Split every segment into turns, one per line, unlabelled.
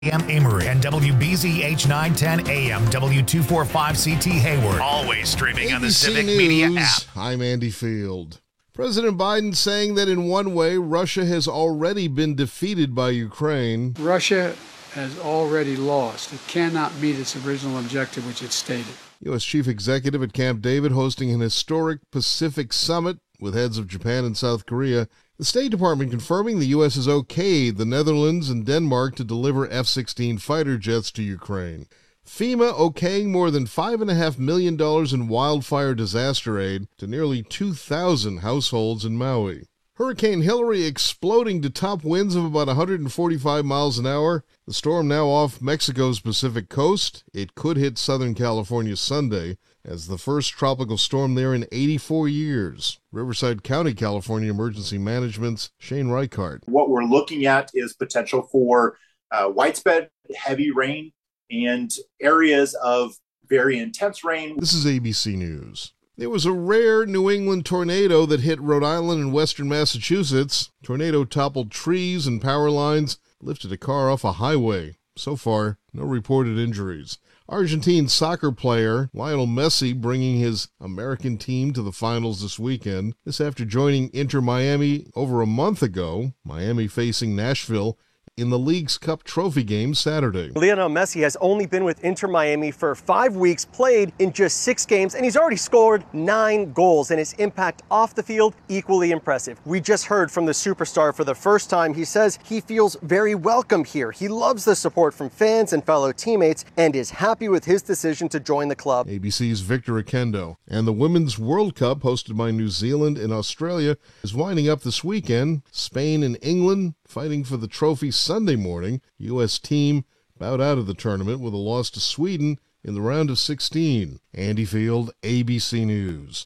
AM Amory and WBZH 910 AM W245CT Hayward. Always streaming
ABC
on the Civic
News.
Media app.
I'm Andy Field. President Biden saying that in one way, Russia has already been defeated by Ukraine.
Russia has already lost. It cannot meet its original objective, which it stated.
U.S. Chief Executive at Camp David hosting an historic Pacific summit with heads of Japan and South Korea. The State Department confirming the U.S. has okayed the Netherlands and Denmark to deliver F-16 fighter jets to Ukraine. FEMA okaying more than $5.5 million in wildfire disaster aid to nearly 2,000 households in Maui. Hurricane Hilary exploding to top winds of about 145 miles an hour. The storm now off Mexico's Pacific coast. It could hit Southern California Sunday as the first tropical storm there in 84 years. Riverside County, California Emergency Management's Shane Reichart.
What we're looking at is potential for widespread heavy rain and areas of very intense rain.
This is ABC News. There was a rare New England tornado that hit Rhode Island and western Massachusetts. Tornado toppled trees and power lines, lifted a car off a highway. So far, no reported injuries. Argentine soccer player Lionel Messi bringing his American team to the finals this weekend. This after joining Inter Miami over a month ago. Miami facing Nashville in the League's Cup Trophy game Saturday.
Lionel Messi has only been with Inter Miami for 5 weeks, played in just 6 games, and he's already scored 9 goals, and his impact off the field equally impressive. We just heard from the superstar for the first time. He says he feels very welcome here. He loves the support from fans and fellow teammates and is happy with his decision to join the club.
ABC's Victor Akendo. And the Women's World Cup, hosted by New Zealand and Australia, is winding up this weekend. Spain and England fighting for the trophy Sunday morning. U.S. team bowed out of the tournament with a loss to Sweden in the round of 16. Andy Field, ABC News.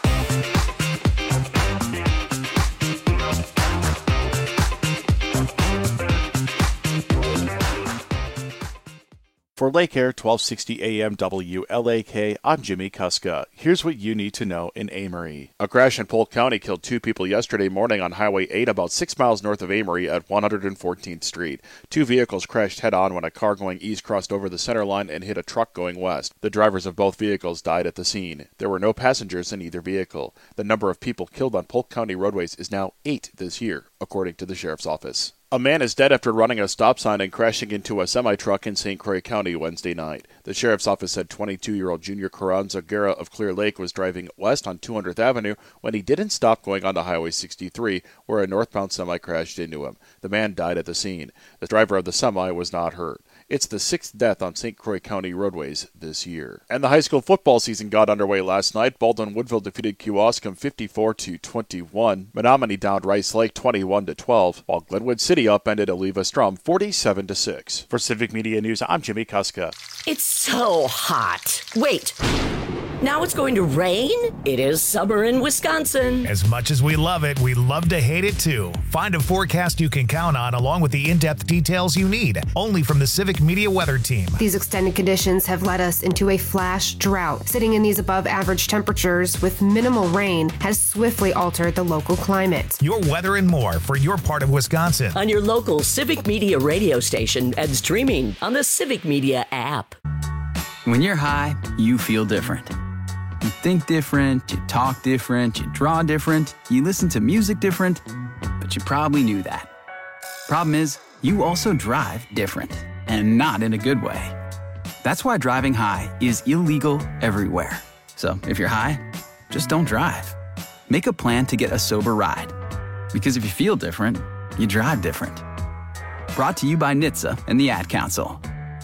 For Lake Air 1260 AM WLAK, I'm Jimmy Kuska. Here's what you need to know in Amory. A crash in Polk County killed 2 people yesterday morning on Highway 8 about 6 miles north of Amory at 114th Street. 2 vehicles crashed head-on when a car going east crossed over the center line and hit a truck going west. The drivers of both vehicles died at the scene. There were no passengers in either vehicle. The number of people killed on Polk County roadways is now 8 this year, according to the Sheriff's Office. A man is dead after running a stop sign and crashing into a semi-truck in St. Croix County Wednesday night. The Sheriff's Office said 22-year-old Junior Carranza Guerra of Clear Lake was driving west on 200th Avenue when he didn't stop going onto Highway 63, where a northbound semi crashed into him. The man died at the scene. The driver of the semi was not hurt. It's the 6th death on St. Croix County roadways this year. And the high school football season got underway last night. Baldwin-Woodville defeated Kewaskum 54-21. Menominee downed Rice Lake 21-12, while Glenwood City upended Oliva Strom 47-6. For Civic Media News, I'm Jimmy Kuska.
It's so hot. Wait. Now it's going to rain? It is summer in Wisconsin.
As much as we love it, we love to hate it too. Find a forecast you can count on along with the in-depth details you need, only from the Civic Media Weather Team.
These extended conditions have led us into a flash drought. Sitting in these above average temperatures with minimal rain has swiftly altered the local climate.
Your weather and more for your part of Wisconsin.
On your local Civic Media radio station and streaming on the Civic Media app.
When you're high, you feel different. You think different, you talk different, you draw different, you listen to music different, but you probably knew that. Problem is, you also drive different, and not in a good way. That's why driving high is illegal everywhere. So if you're high, just don't drive. Make a plan to get a sober ride. Because if you feel different, you drive different. Brought to you by NHTSA and the Ad Council.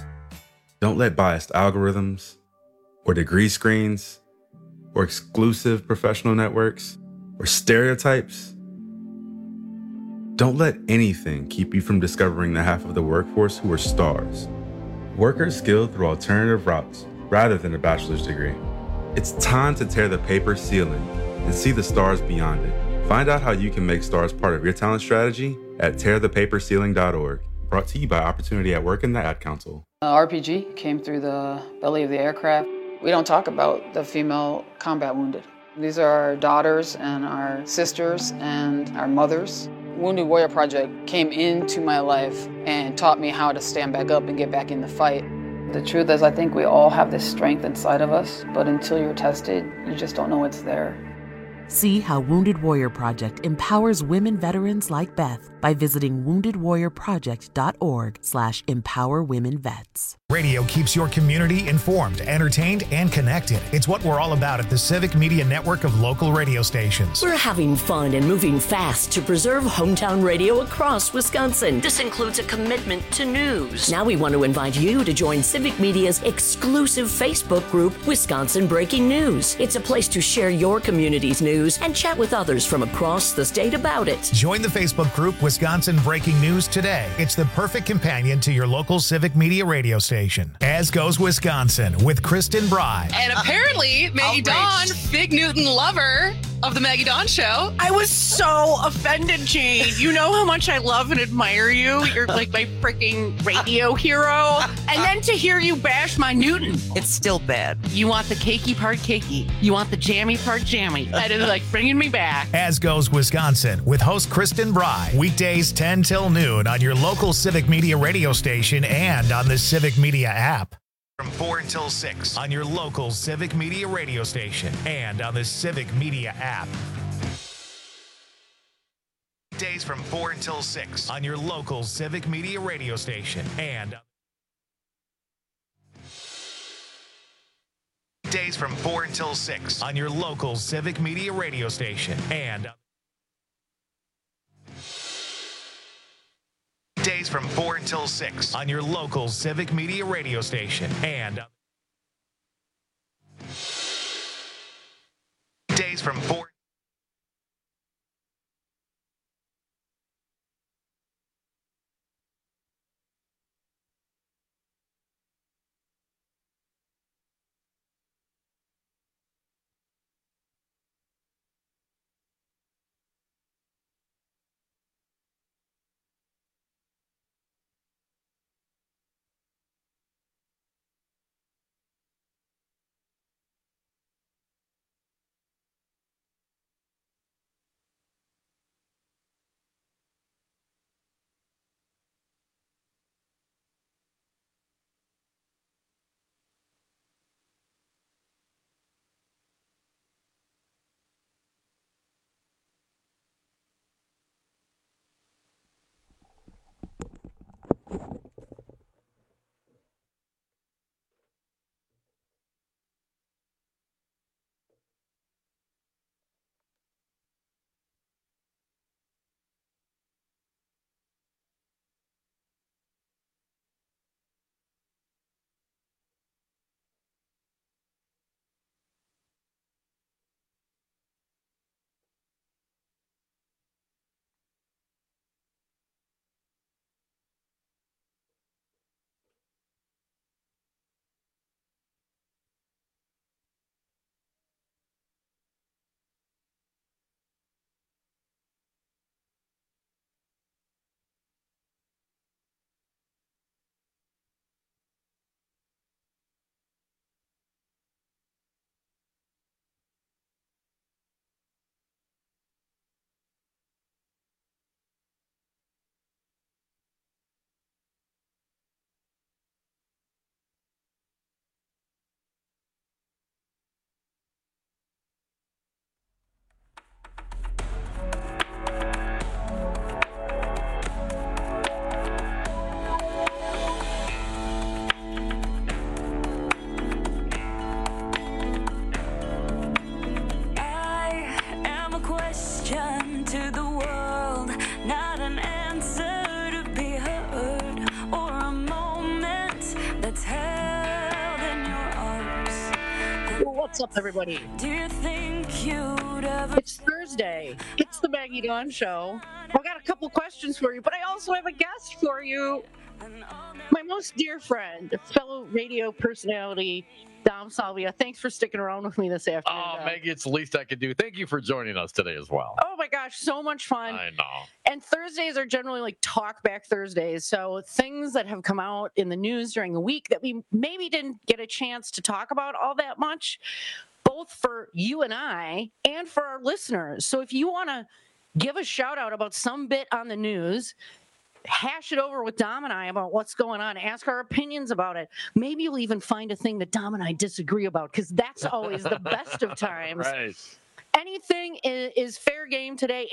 Don't let biased algorithms or degree screens or exclusive professional networks or stereotypes. Don't let anything keep you from discovering the half of the workforce who are stars. Workers skilled through alternative routes rather than a bachelor's degree. It's time to tear the paper ceiling and see the stars beyond it. Find out how you can make stars part of your talent strategy at tearthepaperceiling.org. Brought to you by Opportunity at Work and the Ad Council.
RPG came through the belly of the aircraft. We don't talk about the female combat wounded. These are our daughters and our sisters and our mothers. Wounded Warrior Project came into my life and taught me how to stand back up and get back in the fight. The truth is, I think we all have this strength inside of us, but until you're tested, you just don't know it's there.
See how Wounded Warrior Project empowers women veterans like Beth by visiting woundedwarriorproject.org/empowerwomenvets.
Radio keeps your community informed, entertained, and connected. It's what we're all about at the Civic Media Network of local radio stations.
We're having fun and moving fast to preserve hometown radio across Wisconsin. This includes a commitment to news. Now we want to invite you to join Civic Media's exclusive Facebook group, Wisconsin Breaking News. It's a place to share your community's news and chat with others from across the state about it.
Join the Facebook group Wisconsin Breaking News today. It's the perfect companion to your local Civic Media radio station. As Goes Wisconsin with Kristen Bry.
And apparently, Maggie Dawn, Fig Newton lover of the Maggie Dawn Show.
I was so offended, Jane. You know how much I love and admire you. You're like my freaking radio hero. And then to hear you bash my Newton. It's still bad. You want the cakey part cakey. You want the jammy part jammy. That is like bringing me back.
As Goes Wisconsin with host Kristen Bry. Weekdays 10 till noon on your local Civic Media radio station and on the Civic Media app. From 4 until 6 on your local Civic Media radio station and on the Civic Media app. Days from 4 until 6 on your local Civic Media radio station and days from 4 until 6 on your local Civic Media radio station and days from 4 until 6 on your local Civic Media radio station and days from 4
What's up, everybody? Do you think you'd ever... It's Thursday. It's the Maggie Dawn Show. I've got a couple questions for you, but I also have a guest for you. My most dear friend, fellow radio personality, Dom Salvia. Thanks for sticking around with me this afternoon.
Oh, Maggie, it's the least I could do. Thank you for joining us today as well.
Oh my gosh, so much fun.
I know.
And Thursdays are generally like talk back Thursdays. So things that have come out in the news during the week that we maybe didn't get a chance to talk about all that much, both for you and I and for our listeners. So if you want to give a shout out about some bit on the news, hash it over with Dom and I about what's going on, ask our opinions about it. Maybe you'll even find a thing that Dom and I disagree about, because that's always the best of times.
Right.
Anything is fair game today,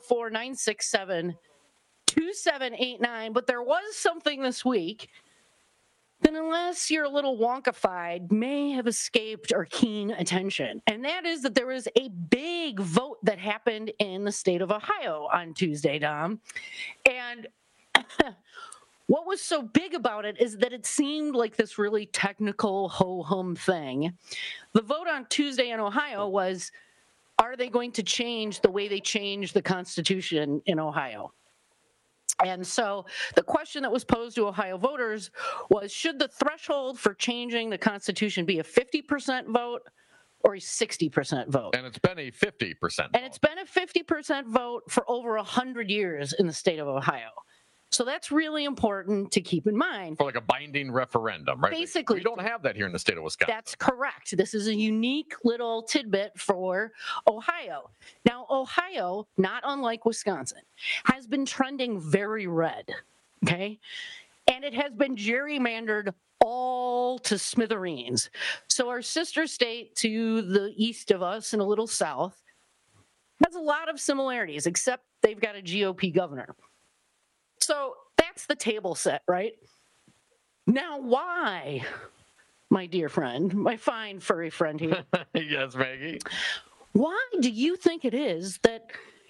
844-967-2789. But there was something this week that, unless you're a little wonkified, may have escaped our keen attention. And that is that there was a big vote that happened in the state of Ohio on Tuesday, Dom. And what was so big about it is that it seemed like this really technical ho-hum thing. The vote on Tuesday in Ohio was, are they going to change the way they change the Constitution in Ohio? And so the question that was posed to Ohio voters was, should the threshold for changing the Constitution be a 50% vote or a 60% vote?
And it's been a 50%.
And it's been a 50% vote for over 100 years in the state of Ohio. So that's really important to keep in mind.
For like a binding referendum, right?
Basically.
We don't have that here in the state of Wisconsin.
That's correct. This is a unique little tidbit for Ohio. Now, Ohio, not unlike Wisconsin, has been trending very red, okay? And it has been gerrymandered all to smithereens. So our sister state to the east of us and a little south has a lot of similarities, except they've got a GOP governor. So that's the table set, right? Now, why, my dear friend, my fine furry friend here?
Yes, Maggie.
Why do you think it is that,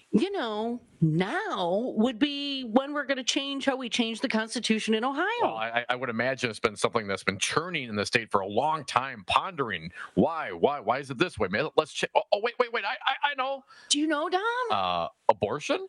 now would be when we're going to change how we change the Constitution in Ohio?
Well, I would imagine it's been something that's been churning in the state for a long time, pondering why is it this way? Man, let's check. Oh, wait. I know.
Do you know, Dom?
Abortion?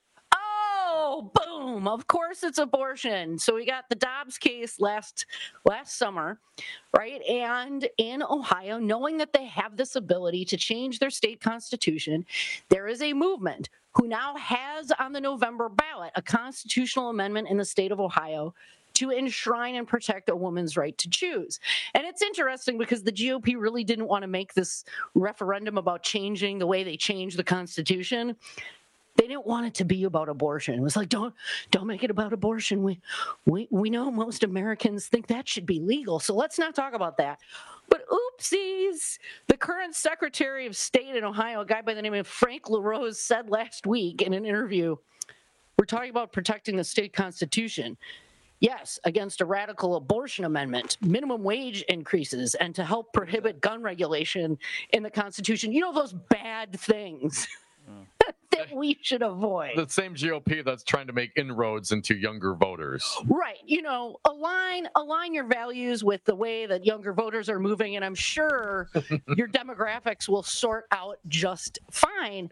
Oh, boom. Of course it's abortion. So we got the Dobbs case last summer, right? And in Ohio, knowing that they have this ability to change their state constitution, there is a movement who now has on the November ballot a constitutional amendment in the state of Ohio to enshrine and protect a woman's right to choose. And it's interesting because the GOP really didn't want to make this referendum about changing the way they change the Constitution. They didn't want it to be about abortion. It was like, don't make it about abortion. We know most Americans think that should be legal, so let's not talk about that. But oopsies, the current Secretary of State in Ohio, a guy by the name of Frank LaRose, said last week in an interview, we're talking about protecting the state constitution. Yes, against a radical abortion amendment, minimum wage increases, and to help prohibit gun regulation in the Constitution. You know, those bad things that we should avoid.
The same GOP that's trying to make inroads into younger voters.
Right. Align your values with the way that younger voters are moving, and I'm sure your demographics will sort out just fine.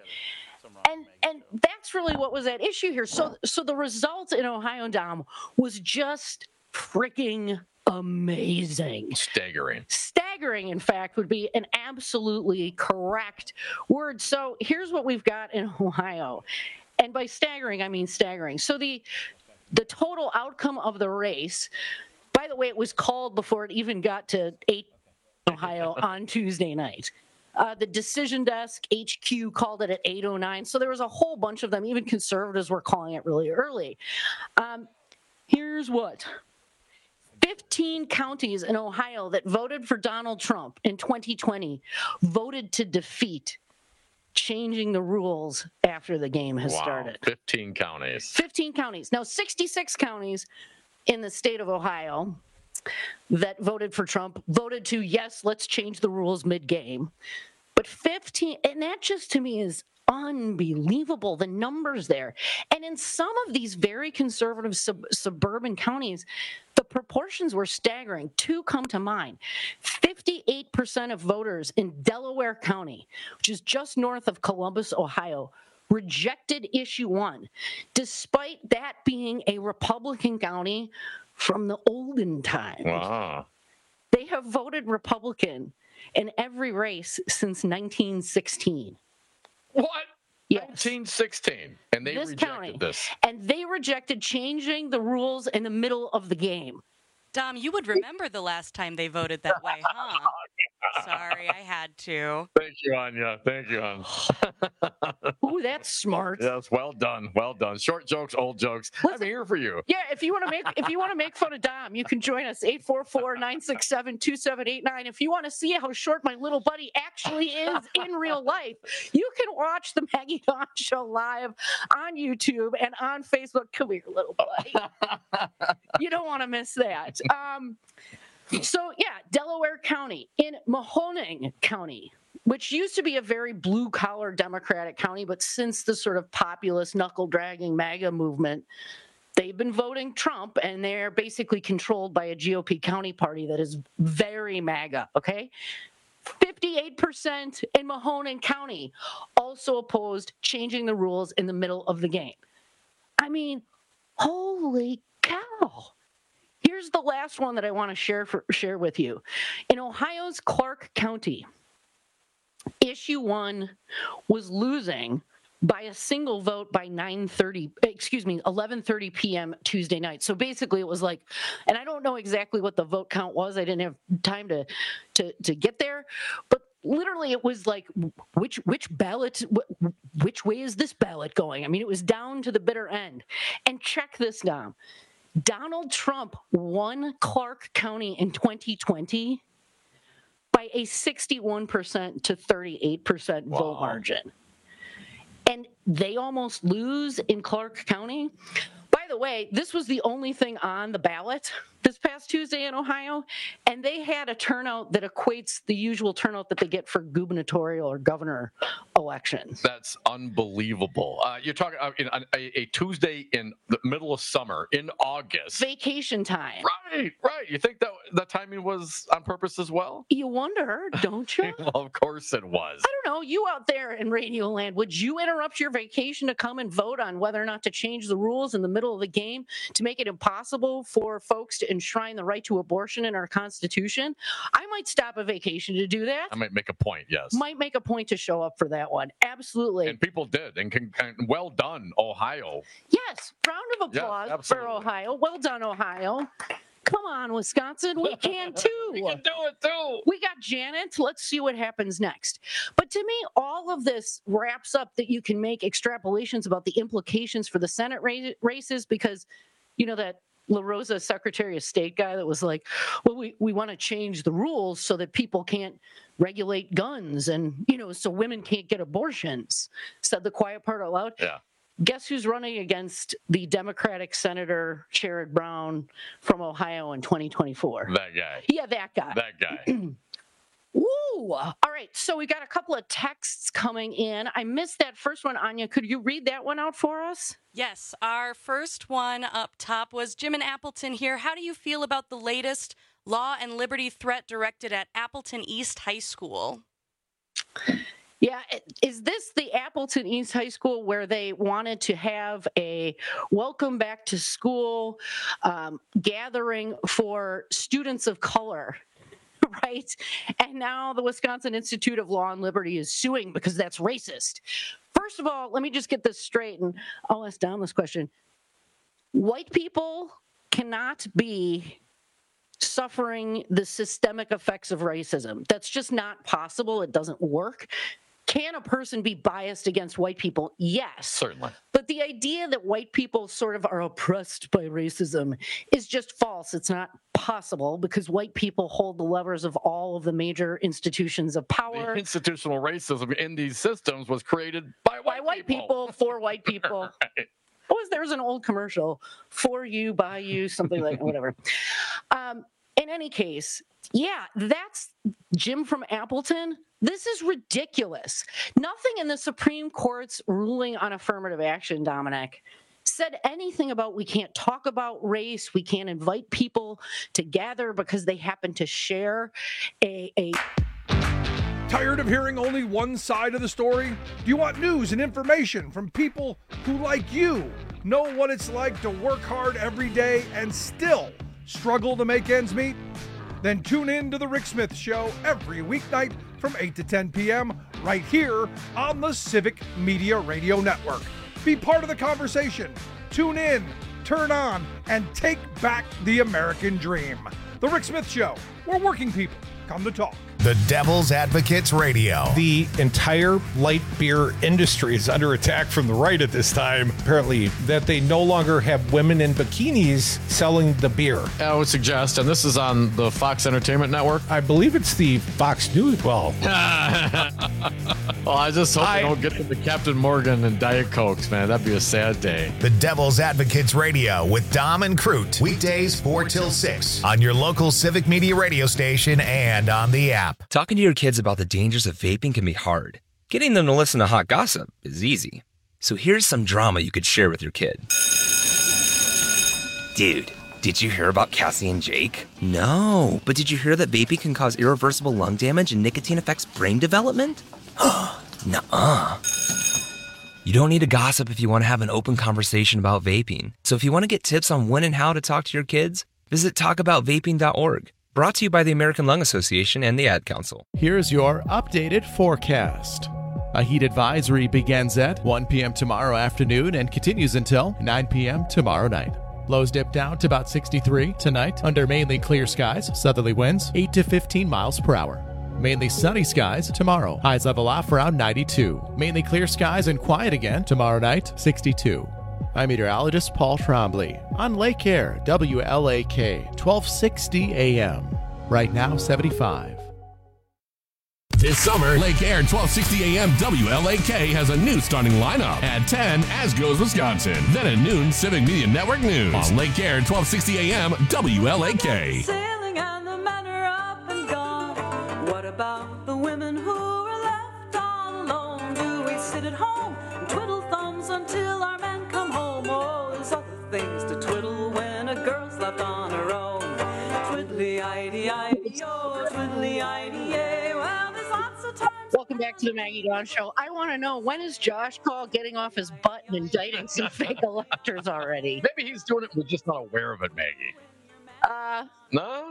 And that's really what was at issue here. So the result in Ohio, Dom, was just freaking amazing. Staggering, in fact, would be an absolutely correct word. So here's what we've got in Ohio. And by staggering, I mean staggering. So the total outcome of the race, by the way, it was called before it even got to 8 Ohio on Tuesday night. The Decision Desk HQ called it at 8:09. So there was a whole bunch of them. Even conservatives were calling it really early. Here's what. 15 counties in Ohio that voted for Donald Trump in 2020 voted to defeat changing the rules after the game has started.
15 counties.
15 counties. Now, 66 counties in the state of Ohio that voted for Trump voted to, yes, let's change the rules mid-game. But 15, and that just to me is unbelievable, the numbers there. And in some of these very conservative suburban counties, the proportions were staggering. Two come to mind. 58% of voters in Delaware County, which is just north of Columbus, Ohio, rejected issue 1, despite that being a Republican county from the olden times.
Wow.
They have voted Republican in every race since 1916.
What?
Yes.
1916. And they rejected this.
And they rejected changing the rules in the middle of the game.
Dom, you would remember the last time they voted that way, huh? Sorry, I had to.
Thank you, Anya. Thank you, Anya.
Ooh, that's smart.
Yes, well done. Well done. Short jokes, old jokes. I'm here for you.
Yeah, if you want to make fun of Dom, you can join us 844-967-2789. If you want to see how short my little buddy actually is in real life, you can watch the Maggie Dawn Show live on YouTube and on Facebook. Come here, little buddy. You don't want to miss that. So yeah, Delaware County in Mahoning County, which used to be a very blue-collar Democratic county, but since the sort of populist, knuckle-dragging MAGA movement, they've been voting Trump, and they're basically controlled by a GOP county party that is very MAGA, okay? 58% in Mahoning County also opposed changing the rules in the middle of the game. I mean, holy cow. Here's the last one that I want to share with you. In Ohio's Clark County, Issue 1 was losing by a single vote by 11:30 p.m. Tuesday night. So basically it was like, and I don't know exactly what the vote count was. I didn't have time to get there, but literally it was like, which ballot, which way is this ballot going? I mean, it was down to the bitter end. And check this down. Donald Trump won Clark County in 2020 by a 61% to 38% vote margin. And they almost lose in Clark County. By the way, this was the only thing on the ballot this past Tuesday in Ohio, and they had a turnout that equates the usual turnout that they get for gubernatorial or governor elections.
That's unbelievable. You're talking a Tuesday in the middle of summer in August.
Vacation time.
Right. You think that timing was on purpose as well?
You wonder, don't you?
Well, of course it was.
I don't know. You out there in Radio Land, would you interrupt your vacation to come and vote on whether or not to change the rules in the middle of the game to make it impossible for folks to enshrine the right to abortion in our Constitution? I might stop a vacation to do that.
I might make a point, yes.
Might make a point to show up for that one. Absolutely.
And people did. And well done, Ohio.
Yes. Round of applause for Ohio. Well done, Ohio. Come on, Wisconsin. We can too.
We can do it too.
We got Janet. Let's see what happens next. But to me, all of this wraps up that you can make extrapolations about the implications for the Senate races because, you know, that La Rosa Secretary of State guy that was like, well, we want to change the rules so that people can't regulate guns and, you know, so women can't get abortions, said the quiet part out loud.
Yeah.
Guess who's running against the Democratic Senator Sherrod Brown from Ohio in 2024?
That guy.
Yeah, that guy.
That guy.
Ooh. All right. So we got a couple of texts coming in. I missed that first one, Anya. Could you read that one out for us?
Yes. Our first one up top was Jim in Appleton here. How do you feel about the latest law and liberty threat directed at Appleton East High School?
Yeah, is this the Appleton East High School where they wanted to have a welcome back to school gathering for students of color, right? And now the Wisconsin Institute of Law and Liberty is suing because that's racist. First of all, let me just get this straight, and I'll ask Dom this question. White people cannot be suffering the systemic effects of racism. That's just not possible. It doesn't work. Can a person be biased against white people? Yes.
Certainly.
But the idea that white people sort of are oppressed by racism is just false. It's not possible because white people hold the levers of all of the major institutions of power.
The institutional racism in these systems was created by white people
for white people. Right. There's an old commercial, for you, by you, something like whatever. In any case, yeah, that's Jim from Appleton. This is ridiculous. Nothing in the Supreme Court's ruling on affirmative action, Dominic, said anything about we can't talk about race, we can't invite people to gather because they happen to share a
Tired of hearing only one side of the story? Do you want news and information from people who, like you, know what it's like to work hard every day and still struggle to make ends meet? Then tune in to The Rick Smith Show every weeknight from 8 to 10 p.m. right here on the Civic Media Radio Network. Be part of the conversation. Tune in, turn on, and take back the American dream. The Rick Smith Show, where working people come to talk.
The Devil's Advocates Radio.
The entire light beer industry is under attack from the right at this time, apparently, that they no longer have women in bikinis selling the beer.
I would suggest, and this is on the Fox Entertainment Network.
I believe it's the Fox News. Well,
I just hope they don't get to the Captain Morgan and Diet Cokes, man. That'd be a sad day.
The Devil's Advocates Radio with Dom and Crute. Weekdays 4 till 6 on your local Civic Media radio station and on the app.
Talking to your kids about the dangers of vaping can be hard. Getting them to listen to hot gossip is easy. So here's some drama you could share with your kid. Dude, did you hear about Cassie and Jake? No, but did you hear that vaping can cause irreversible lung damage and nicotine affects brain development? Nuh-uh. You don't need to gossip if you want to have an open conversation about vaping. So if you want to get tips on when and how to talk to your kids, visit talkaboutvaping.org. Brought to you by the American Lung Association and the Ad Council.
Here's your updated forecast. A heat advisory begins at 1 p.m. tomorrow afternoon and continues until 9 p.m. tomorrow night. Lows dip down to about 63 tonight under mainly clear skies, southerly winds 8 to 15 miles per hour. Mainly sunny skies tomorrow. Highs level off around 92. Mainly clear skies and quiet again tomorrow night, 62. I'm meteorologist Paul Trombley on Lake Air, WLAK, 1260 AM. Right now, 75.
This summer, Lake Air 1260 AM WLAK has a new starting lineup. At 10, As Goes Wisconsin. Then at noon, Civic Media Network News. On Lake Air 1260 AM WLAK.
Sailing and the men are up and gone. What about the women who are left all alone? Do we sit at home and twiddle thumbs until our men come home? Oh, there's other things to twiddle when a girl's left on her own. Twiddly-idee-idee-o, twiddly-idee-ay. Well, there's lots of times.
Welcome back to the Maggie Dawn Show. I want to know, when is Josh Call getting off his butt and indicting some fake electors already?
Maybe he's doing it, we're just not aware of it, Maggie. No.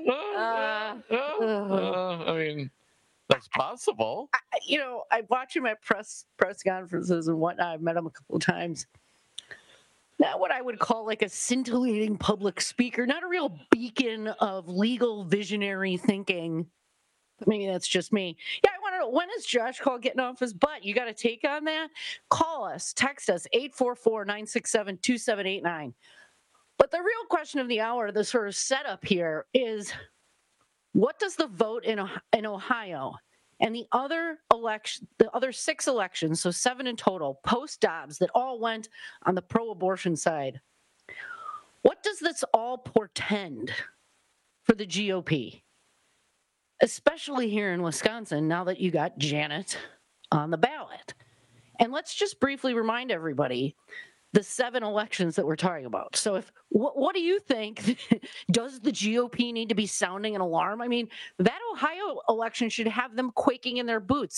I mean, that's possible.
I'm watching my press conferences and whatnot. I've met him a couple of times. Not what I would call like a scintillating public speaker, not a real beacon of legal visionary thinking. But maybe that's just me. Yeah, I want to know, when is Josh Call getting off his butt? You got a take on that? Call us, text us, 844-967-2789. But the real question of the hour, the sort of setup here is, what does the vote in Ohio and the other 6 elections, so 7 in total, post-Dobbs, that all went on the pro-abortion side, what does this all portend for the GOP? Especially here in Wisconsin, now that you got Janet on the ballot. And let's just briefly remind everybody the 7 elections that we're talking about. So what do you think? Does the GOP need to be sounding an alarm? I mean, that Ohio election should have them quaking in their boots.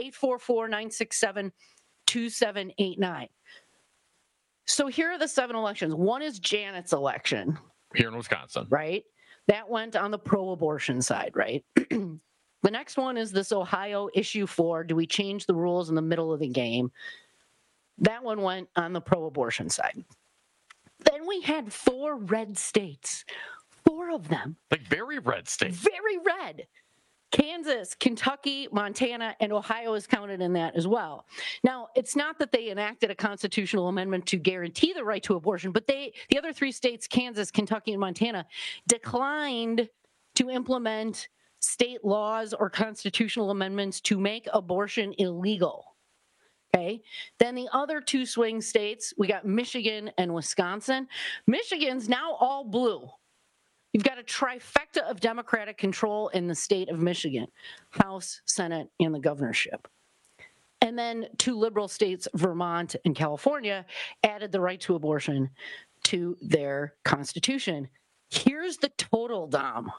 844-967-2789. So here are the 7 elections. One is Janet's election.
Here in Wisconsin.
Right? That went on the pro-abortion side, right? The next one is this Ohio issue 4. Do we change the rules in the middle of the game? That one went on the pro-abortion side. Then we had 4 red states. 4 of them.
Like very red states.
Very red. Kansas, Kentucky, Montana, and Ohio is counted in that as well. Now, it's not that they enacted a constitutional amendment to guarantee the right to abortion, but the other 3 states, Kansas, Kentucky, and Montana, declined to implement state laws or constitutional amendments to make abortion illegal. Okay. Then the other 2 swing states, we got Michigan and Wisconsin. Michigan's now all blue. You've got a trifecta of Democratic control in the state of Michigan, House, Senate, and the governorship. And then 2 liberal states, Vermont and California, added the right to abortion to their constitution. Here's the total, Dom.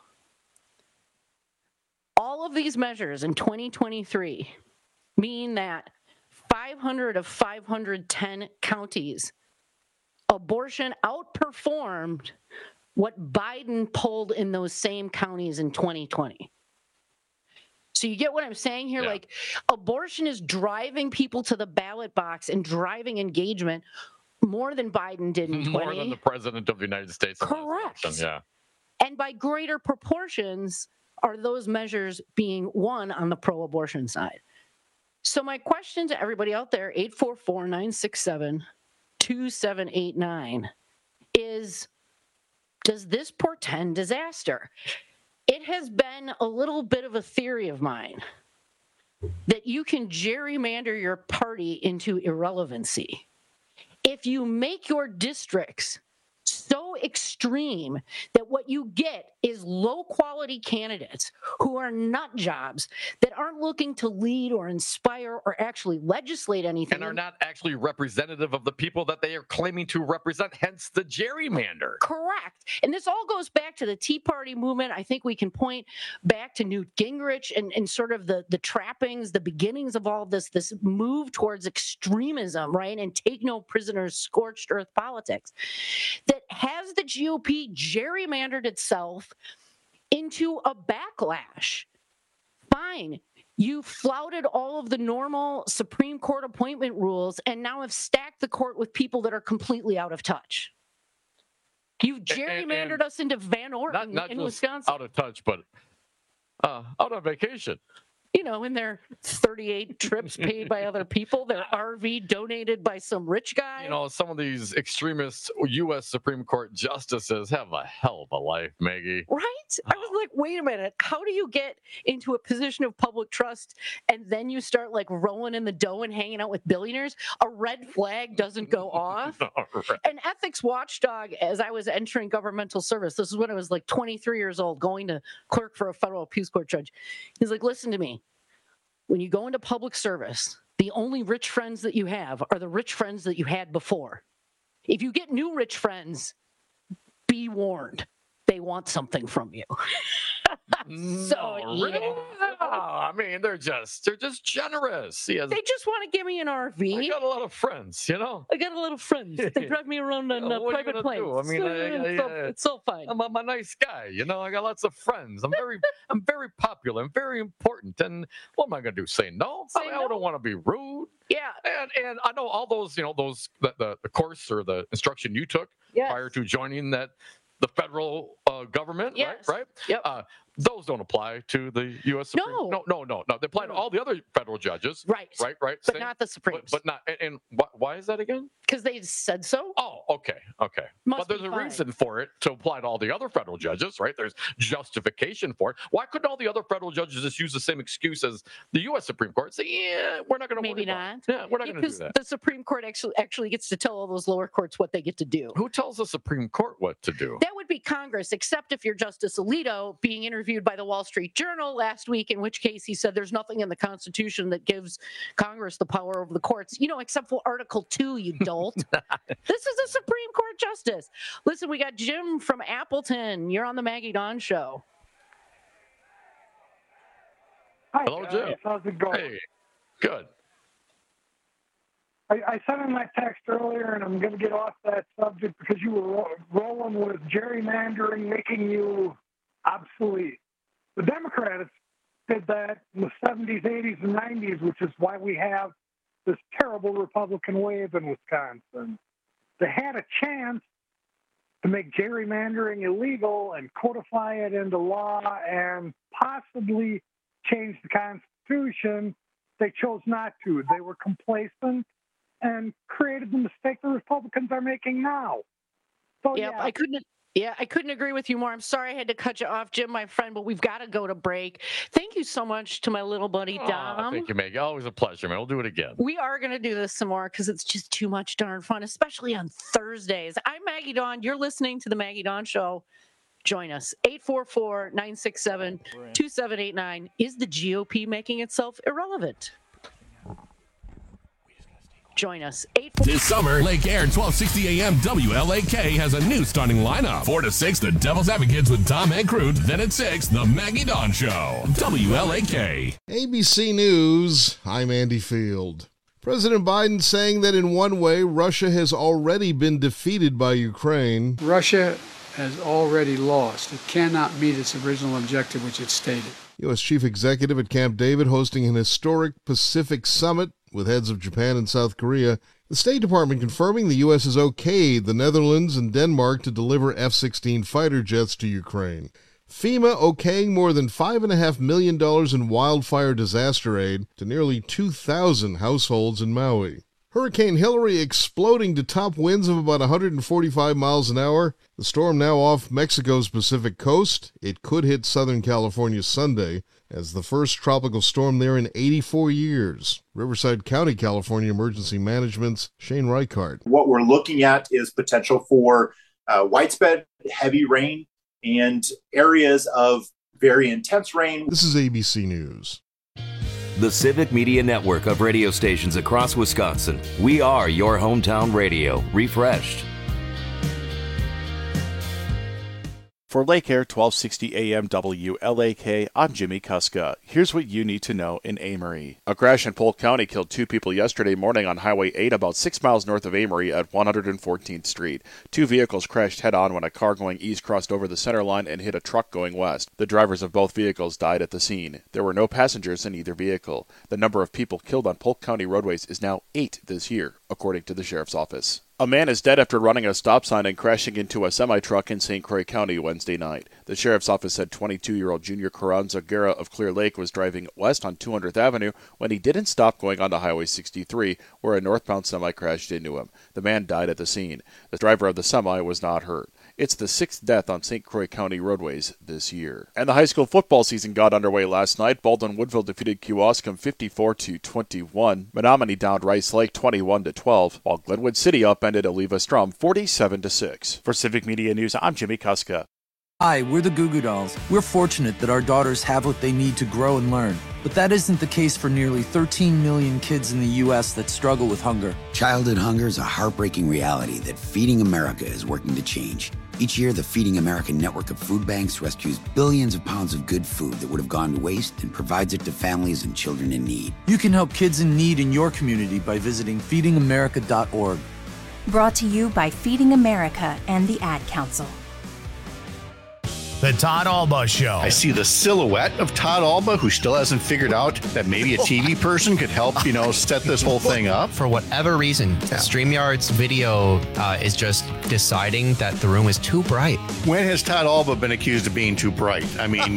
All of these measures in 2023 mean that 500 of 510 counties, abortion outperformed what Biden polled in those same counties in 2020. So you get what I'm saying here? Yeah. Like, abortion is driving people to the ballot box and driving engagement more than Biden did in 2020.
More than the president of the United States.
Correct.
Yeah.
And by greater proportions are those measures being won on the pro-abortion side? So my question to everybody out there, 844-967-2789, is, does this portend disaster? It has been a little bit of a theory of mine that you can gerrymander your party into irrelevancy. If you make your districts so extreme that what you get is low-quality candidates who are nut jobs that aren't looking to lead or inspire or actually legislate anything.
And are not actually representative of the people that they are claiming to represent, hence the gerrymander.
Correct. And this all goes back to the Tea Party movement. I think we can point back to Newt Gingrich and sort of the trappings, the beginnings of all of this move towards extremism, right? And take no prisoners, scorched earth politics. That has the GOP gerrymandered itself into a backlash. Fine. You flouted all of the normal Supreme Court appointment rules and now have stacked the court with people that are completely out of touch. You've gerrymandered us into Van Orton
not
in
just
Wisconsin.
Out of touch, but out on vacation.
You know, in their 38 trips paid by other people, their RV donated by some rich guy.
You know, some of these extremist U.S. Supreme Court justices have a hell of a life, Maggie.
Right? I was like, wait a minute. How do you get into a position of public trust and then you start like rolling in the dough and hanging out with billionaires? A red flag doesn't go off.
Right.
An ethics watchdog, as I was entering governmental service, this is when I was like 23 years old, going to clerk for a federal appeals court judge. He's like, listen to me. When you go into public service, the only rich friends that you have are the rich friends that you had before. If you get new rich friends, be warned. They want something from you.
Really? No, I mean, they're just generous.
They just want to give me an RV.
I got a lot of friends, you know.
I got a lot of friends. They drive me around on private planes.
I mean,
it's all fine.
I'm a nice guy, you know. I got lots of friends. I'm very popular. I'm very important. And what am I going to do? Say no? I don't want to be rude.
Yeah.
And I know all those, you know, the course or the instruction you took prior to joining the federal government, right?
Yep.
Those don't apply to the U.S. Supreme. No. They apply to all the other federal judges.
Right.
But
not the Supremes.
But not. And why is that again?
Because they said so.
Oh, okay. But there's a reason for it to apply to all the other federal judges, right? There's justification for it. Why couldn't all the other federal judges just use the same excuse as the U.S. Supreme Court? Say, yeah, we're not going to
Maybe not.
Yeah, we're not going to do that.
Because the Supreme Court actually gets to tell all those lower courts what they get to do.
Who tells the Supreme Court what to do?
That would be Congress, except if you're Justice Alito being interviewed by the Wall Street Journal last week, in which case he said there's nothing in the Constitution that gives Congress the power over the courts, you know, except for Article 2, you dolt. This is a Supreme Court justice. Listen, we got Jim from Appleton. You're on the Maggie Dawn Show.
Hi,
hello,
guys.
Jim.
How's it going?
Hey, good.
I sent in my text earlier, and I'm going to get off that subject because you were rolling with gerrymandering, making you obsolete. The Democrats did that in the 70s, 80s, and 90s, which is why we have this terrible Republican wave in Wisconsin. They had a chance to make gerrymandering illegal and codify it into law and possibly change the Constitution. They chose not to. They were complacent and created the mistake the Republicans are making now. So,
I couldn't agree with you more. I'm sorry I had to cut you off, Jim, my friend, but we've got to go to break. Thank you so much to my little buddy, Dom.
Thank you, Maggie. Always a pleasure, man. We'll do it again.
We are going to do this some more because it's just too much darn fun, especially on Thursdays. I'm Maggie Dawn. You're listening to The Maggie Dawn Show. Join us. 844-967-2789. Is the GOP making itself irrelevant? Join us.
This summer, Lake Air 1260 AM WLAK has a new starting lineup. 4 to 6, The Devil's Advocates with Tom and Crute. Then at 6, The Maggie Dawn Show. WLAK.
ABC News, I'm Andy Field. President Biden saying that in one way, Russia has already been defeated by Ukraine.
Russia has already lost. It cannot meet its original objective, which it stated.
U.S. Chief Executive at Camp David hosting an historic Pacific Summit with heads of Japan and South Korea. The State Department confirming the U.S. has okayed the Netherlands and Denmark to deliver F-16 fighter jets to Ukraine. FEMA okaying more than $5.5 million in wildfire disaster aid to nearly 2,000 households in Maui. Hurricane Hilary exploding to top winds of about 145 miles an hour. The storm now off Mexico's Pacific coast. It could hit Southern California Sunday as the first tropical storm there in 84 years. Riverside County, California Emergency Management's Shane Reichart.
What we're looking at is potential for widespread heavy rain and areas of very intense rain.
This is ABC News.
The Civic Media Network of radio stations across Wisconsin. We are your hometown radio, refreshed.
For Lake Air 1260 AM WLAK, I'm Jimmy Kuska. Here's what you need to know in Amory. A crash in Polk County killed 2 people yesterday morning on Highway 8 about 6 miles north of Amory at 114th Street. 2 vehicles crashed head-on when a car going east crossed over the center line and hit a truck going west. The drivers of both vehicles died at the scene. There were no passengers in either vehicle. The number of people killed on Polk County roadways is now 8 this year, according to the sheriff's office. A man is dead after running a stop sign and crashing into a semi-truck in St. Croix County Wednesday night. The sheriff's office said 22-year-old Junior Carranza Guerra of Clear Lake was driving west on 200th Avenue when he didn't stop going onto Highway 63, where a northbound semi crashed into him. The man died at the scene. The driver of the semi was not hurt. It's the 6th death on St. Croix County roadways this year. And the high school football season got underway last night. Baldwin-Woodville defeated Kewaskum 54-21. Menominee downed Rice Lake 21-12, while Glenwood City upended Oliva Strom 47-6. For Civic Media News, I'm Jimmy Kuska.
Hi, we're the Goo Goo Dolls. We're fortunate that our daughters have what they need to grow and learn. But that isn't the case for nearly 13 million kids in the U.S. that struggle with hunger.
Childhood hunger is a heartbreaking reality that Feeding America is working to change. Each year, the Feeding America network of food banks rescues billions of pounds of good food that would have gone to waste and provides it to families and children in need.
You can help kids in need in your community by visiting feedingamerica.org.
Brought to you by Feeding America and the Ad Council.
The Todd Alba Show.
I see the silhouette of Todd Alba, who still hasn't figured out that maybe a TV person could help, set this whole thing up.
For whatever reason, StreamYard's video is just deciding that the room is too bright.
When has Todd Alba been accused of being too bright? I mean,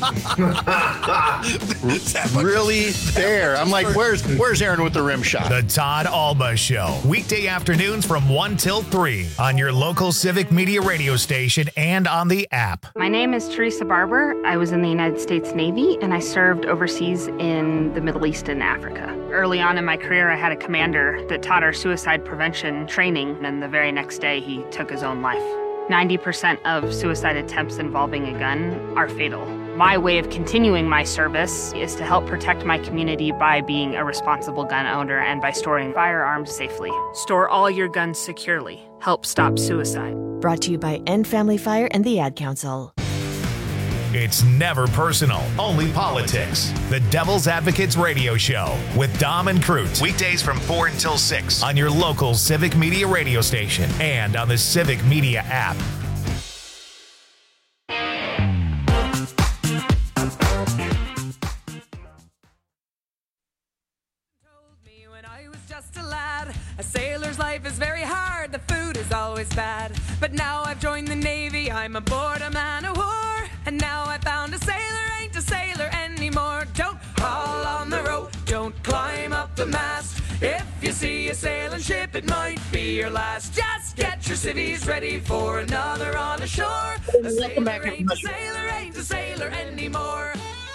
really there. I'm like, where's Aaron with the rim shot?
The Todd Alba Show. Weekday afternoons from 1 till 3 on your local Civic Media radio station and on the app.
My name is Teresa Barber. I was in the United States Navy, and I served overseas in the Middle East and Africa. Early on in my career, I had a commander that taught our suicide prevention training, and the very next day, he took his own life. 90% of suicide attempts involving a gun are fatal. My way of continuing my service is to help protect my community by being a responsible gun owner and by storing firearms safely. Store all your guns securely. Help stop suicide.
Brought to you by End Family Fire and the Ad Council.
It's never personal, only politics. The Devil's Advocates Radio Show with Dom and Crute. Weekdays from 4 until 6 on your local Civic Media radio station and on the Civic Media app.
A sailor's life is very hard, the food is always bad. But now I've joined the Navy, I'm aboard a man of war. And now I found a sailor ain't a sailor anymore. Don't haul on the rope, don't climb up the mast. If you see a sailing ship, it might be your last. Just get your civvies ready for another on the shore. A sailor ain't a sailor anymore.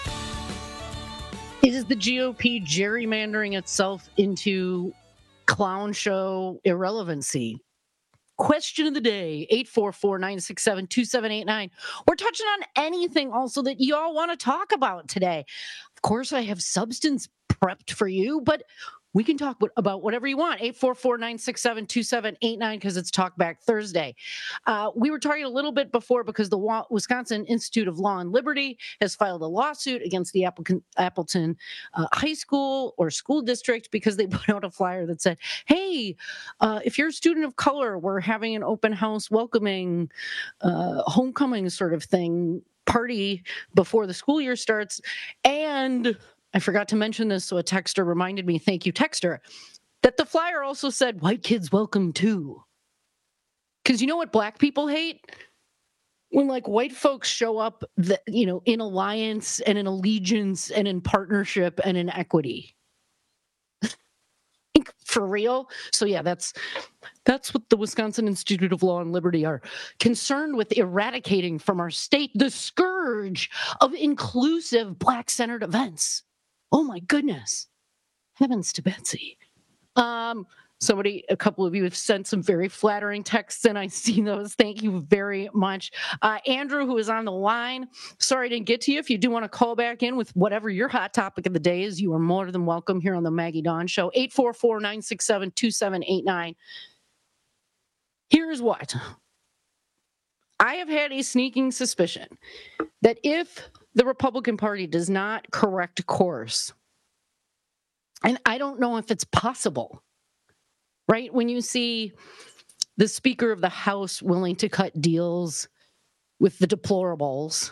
It is the GOP gerrymandering itself into clown show irrelevancy. Question of the day, 844-967-2789. We're touching on anything also that you all want to talk about today. Of course, I have substance prepped for you, but we can talk about whatever you want. 844-967-2789 because it's Talkback Thursday. We were talking a little bit before because the Wisconsin Institute of Law and Liberty has filed a lawsuit against the Appleton High School or school district because they put out a flyer that said, hey, if you're a student of color, we're having an open house welcoming homecoming sort of thing party before the school year starts. And I forgot to mention this, so a texter reminded me, thank you, texter, that the flyer also said, white kids welcome too. Because you know what black people hate? when like white folks show up, in alliance and in allegiance and in partnership and in equity. For real. So yeah, that's what the Wisconsin Institute of Law and Liberty are concerned with eradicating from our state, the scourge of inclusive Black-centered events. Oh my goodness. Heavens to Betsy. A couple of you have sent some very flattering texts, and I see those. Thank you very much. Andrew, who is on the line, sorry I didn't get to you. If you do want to call back in with whatever your hot topic of the day is, you are more than welcome here on the Maggie Dawn Show, 844-967-2789. Here's what. I have had a sneaking suspicion that if the Republican Party does not correct course, and I don't know if it's possible, right? When you see the Speaker of the House willing to cut deals with the deplorables,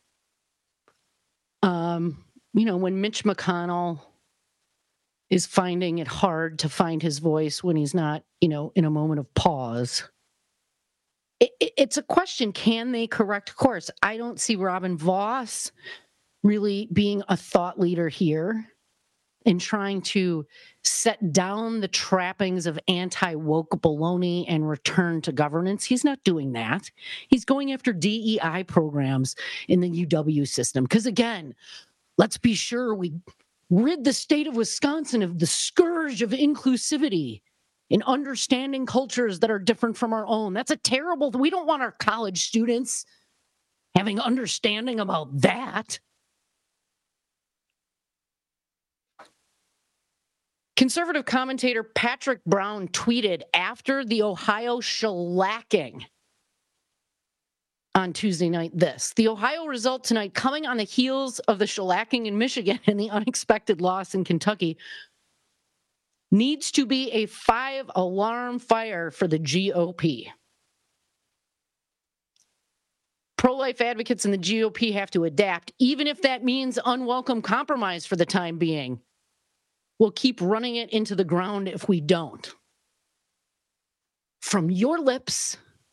when Mitch McConnell is finding it hard to find his voice when he's not, in a moment of pause, it's a question, can they correct course? I don't see Robin Vos really being a thought leader here in trying to set down the trappings of anti-woke baloney and return to governance. He's not doing that. He's going after DEI programs in the UW system. Because again, let's be sure we rid the state of Wisconsin of the scourge of inclusivity in understanding cultures that are different from our own. That's a terrible, we don't want our college students having understanding about that. Conservative commentator Patrick Brown tweeted after the Ohio shellacking on Tuesday night this. The Ohio result tonight coming on the heels of the shellacking in Michigan and the unexpected loss in Kentucky needs to be a 5-alarm fire for the GOP. Pro-life advocates in the GOP have to adapt, even if that means unwelcome compromise for the time being. We'll keep running it into the ground if we don't. From your lips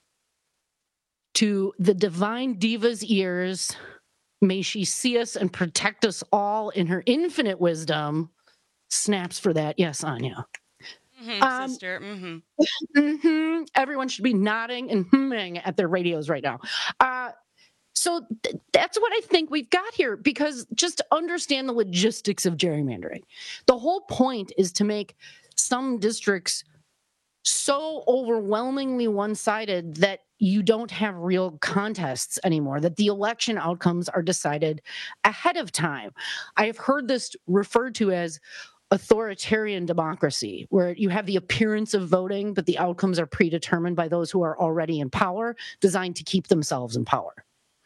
to the divine diva's ears, may she see us and protect us all in her infinite wisdom. Snaps for that. Yes, Anya.
Sister.
Everyone should be nodding and humming at their radios right now. So that's what I think we've got here, because just understand the logistics of gerrymandering. The whole point is to make some districts so overwhelmingly one-sided that you don't have real contests anymore, that the election outcomes are decided ahead of time. I have heard this referred to as authoritarian democracy, where you have the appearance of voting, but the outcomes are predetermined by those who are already in power, designed to keep themselves in power.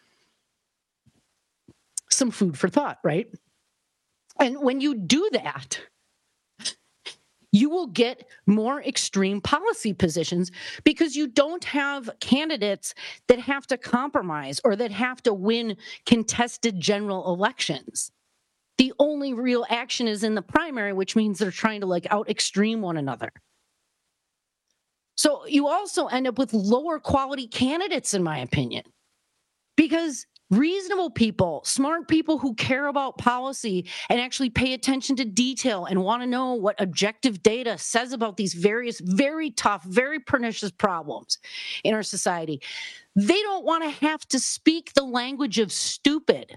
Some food for thought, right? And when you do that, you will get more extreme policy positions because you don't have candidates that have to compromise or that have to win contested general elections. The only real action is in the primary, which means they're trying to out extreme one another. So you also end up with lower quality candidates, in my opinion, because reasonable people, smart people who care about policy and actually pay attention to detail and want to know what objective data says about these various, very tough, very pernicious problems in our society, they don't want to have to speak the language of stupid.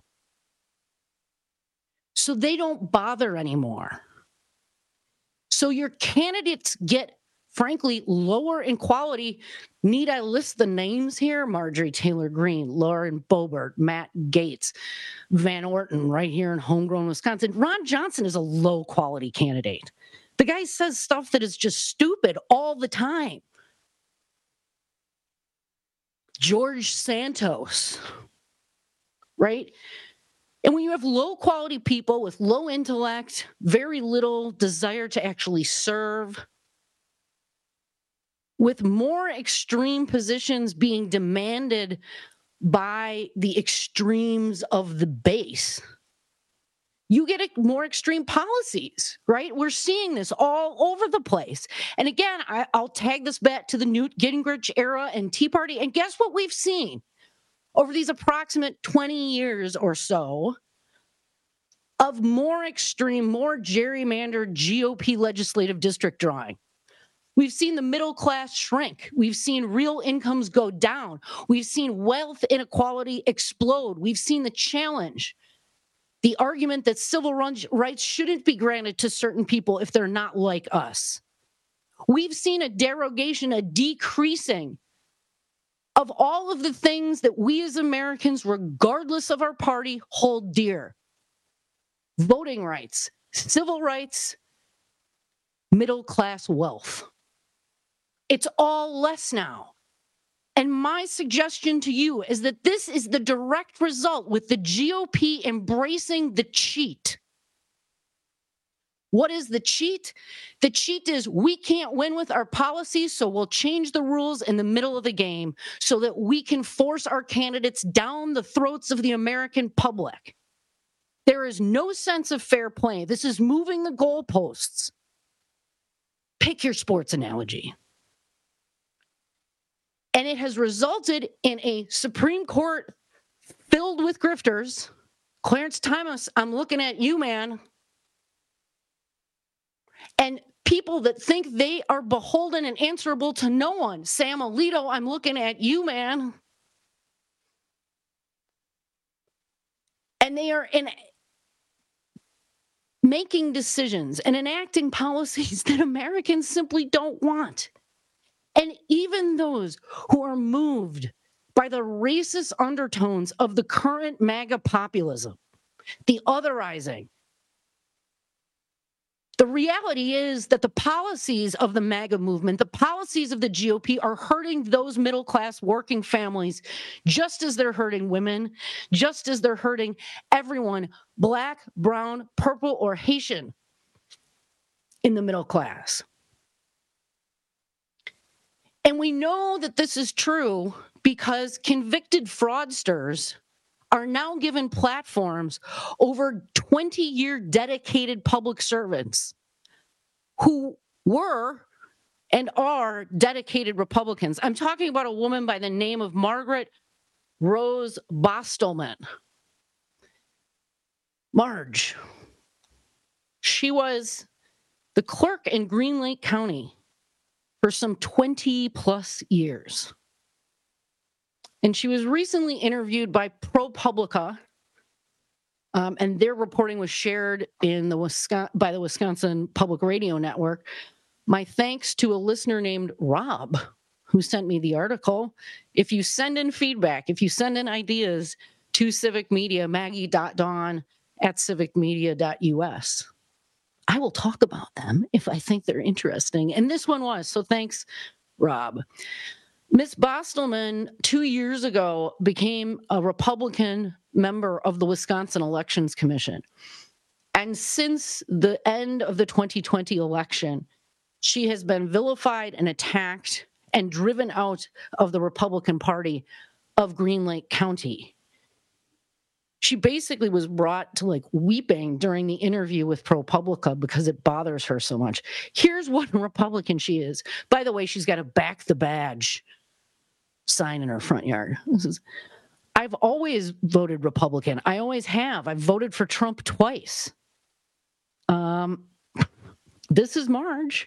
So they don't bother anymore. So your candidates get, frankly, lower in quality. Need I list the names here? Marjorie Taylor Greene, Lauren Boebert, Matt Gaetz, Van Orton, right here in homegrown Wisconsin. Ron Johnson is a low-quality candidate. The guy says stuff that is just stupid all the time. George Santos, right? And when you have low-quality people with low intellect, very little desire to actually serve, with more extreme positions being demanded by the extremes of the base, you get more extreme policies, right? We're seeing this all over the place. And again, I'll tag this back to the Newt Gingrich era and Tea Party. And guess what we've seen? over these approximate 20 years or so of more extreme, more gerrymandered GOP legislative district drawing. We've seen the middle class shrink. We've seen real incomes go down. We've seen wealth inequality explode. We've seen the challenge, the argument that civil rights shouldn't be granted to certain people if they're not like us. We've seen a derogation, a decreasing of all of the things that we as Americans, regardless of our party, hold dear. Voting rights, civil rights, middle-class wealth. It's all less now. And my suggestion to you is that this is the direct result with the GOP embracing the cheat. What is the cheat? The cheat is we can't win with our policies, so we'll change the rules in the middle of the game so that we can force our candidates down the throats of the American public. There is no sense of fair play. This is moving the goalposts. Pick your sports analogy. And it has resulted in a Supreme Court filled with grifters. Clarence Thomas, I'm looking at you, man. And people that think they are beholden and answerable to no one. Sam Alito, I'm looking at you, man. And they are making decisions and enacting policies that Americans simply don't want. And even those who are moved by the racist undertones of the current MAGA populism, the otherizing, the reality is that the policies of the MAGA movement, the policies of the GOP are hurting those middle-class working families just as they're hurting women, just as they're hurting everyone, black, brown, purple, or Haitian in the middle class. And we know that this is true because convicted fraudsters are now given platforms over 20-year dedicated public servants who were and are dedicated Republicans. I'm talking about a woman by the name of Margaret Rose Bostelman. Marge. She was the clerk in Green Lake County for some 20 plus years. And she was recently interviewed by ProPublica, and their reporting was shared in by the Wisconsin Public Radio Network. My thanks to a listener named Rob, who sent me the article. If you send in feedback, if you send in ideas to Civic Media, maggie.dawn@civicmedia.us, I will talk about them if I think they're interesting. And this one was, so thanks, Rob. Ms. Bostelman, 2 years ago, became a Republican member of the Wisconsin Elections Commission. And since the end of the 2020 election, she has been vilified and attacked and driven out of the Republican Party of Green Lake County. She basically was brought to weeping during the interview with ProPublica because it bothers her so much. Here's what a Republican she is. By the way, she's got a back the badge sign in her front yard. I've always voted Republican. I always have. I've voted for Trump twice. This is Marge.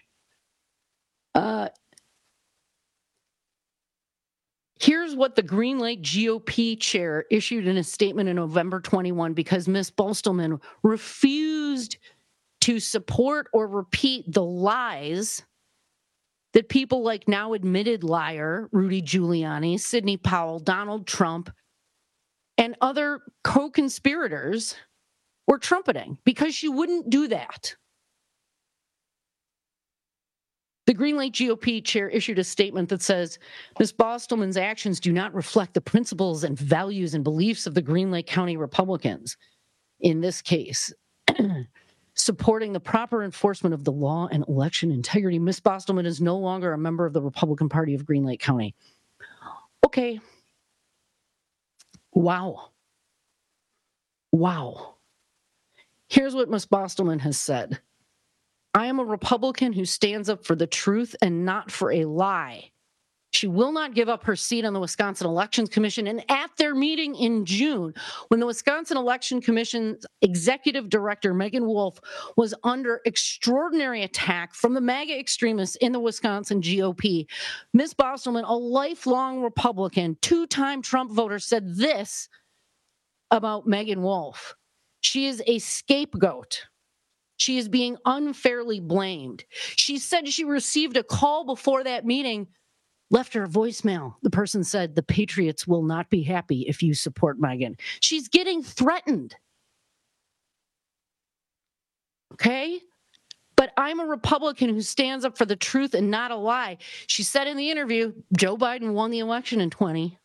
Here's what the Green Lake GOP chair issued in a statement in November 21 because Ms. Bostelman refused to support or repeat the lies that people like now admitted liar Rudy Giuliani, Sidney Powell, Donald Trump, and other co-conspirators were trumpeting, because she wouldn't do that. The Green Lake GOP chair issued a statement that says, Ms. Bostelman's actions do not reflect the principles and values and beliefs of the Green Lake County Republicans. In this case, supporting the proper enforcement of the law and election integrity. Ms. Bostelman is no longer a member of the Republican Party of Green Lake County. Okay. Wow. Wow. Here's what Ms. Bostelman has said. I am a Republican who stands up for the truth and not for a lie. She will not give up her seat on the Wisconsin Elections Commission. And at their meeting in June, when the Wisconsin Election Commission's executive director, Megan Wolf, was under extraordinary attack from the MAGA extremists in the Wisconsin GOP, Ms. Bostelman, a lifelong Republican, two-time Trump voter, said this about Megan Wolf. She is a scapegoat. She is being unfairly blamed. She said she received a call before that meeting, left her a voicemail. The person said, the Patriots will not be happy if you support Megan. She's getting threatened. Okay? But I'm a Republican who stands up for the truth and not a lie. She said in the interview, Joe Biden won the election in 2020.